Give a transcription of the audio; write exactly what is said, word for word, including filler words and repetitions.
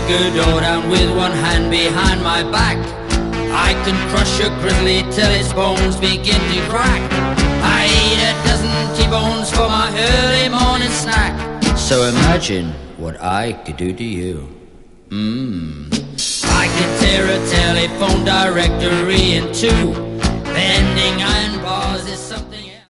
go down with one hand behind my back. I can crush a grizzly till its bones begin to crack. I eat a dozen T-bones for my early morning snack. So imagine what I could do to you. Mmm. I could tear a telephone directory in two, bending iron